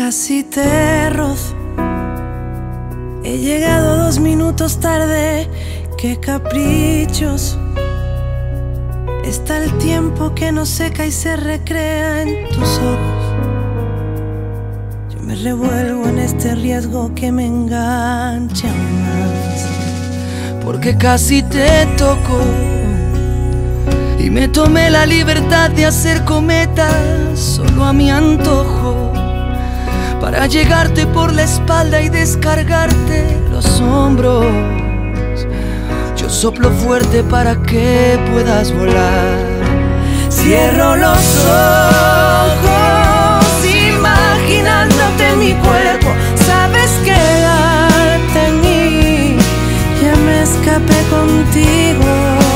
Casi te rozo. He llegado 2 minutos tarde. Qué caprichos. Está el tiempo que no seca y se recrea en tus ojos. Yo me revuelvo en este riesgo que me engancha más. Porque casi te toco y me tomé la libertad de hacer cometas solo a mi antojo, para llegarte por la espalda y descargarte los hombros. Yo soplo fuerte para que puedas volar. Cierro los ojos imaginándote en mi cuerpo. Sabes quedarte en mí. Ya me escapé contigo.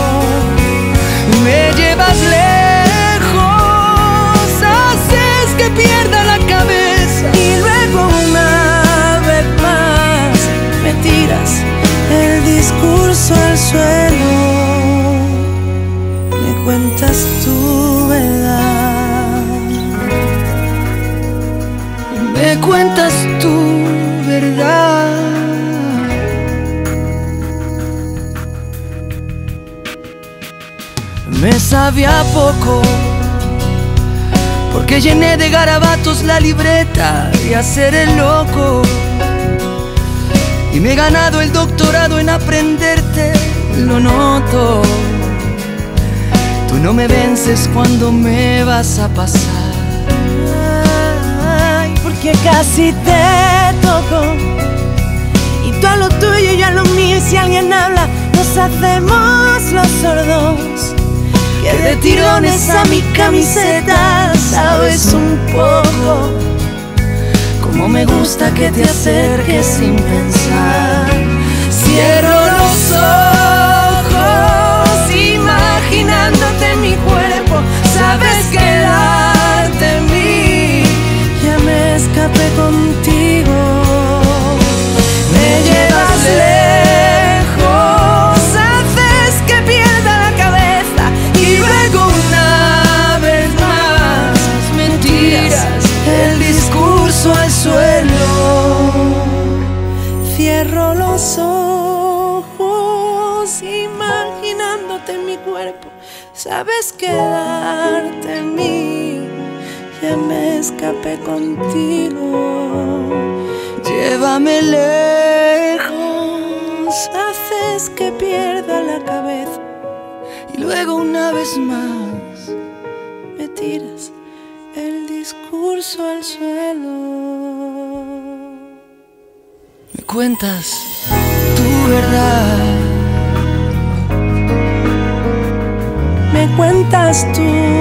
Me llevas lejos, haces que pierda la cabeza y luego una vez más me tiras el discurso al suelo. Me cuentas tu verdad. Me cuentas tu verdad. Me sabía poco, porque llené de garabatos la libreta y hacer el loco. Y me he ganado el doctorado en aprenderte, lo noto. Tú no me vences cuando me vas a pasar. Ay, porque casi te toco y tú a lo tuyo y yo a lo mío. Y si alguien habla, nos hacemos los sordos. Que de tirones a mi camiseta sabes un poco. Como me gusta que te acerques sin pensar. Cierro los ojos imaginándote en mi cuerpo. Sabes quedarte en mí. Ya me escapé contigo. Me llevas lejos, haces que pierda la cabeza y luego una vez más me tiras el discurso al suelo. Cierro los ojos imaginándote en mi cuerpo. Sabes quedarte en mí. Ya me escapé contigo. Llévame lejos, Haces que pierda la cabeza y luego una vez más me tiras el discurso al suelo. me cuentas tu verdad. Me cuentas tú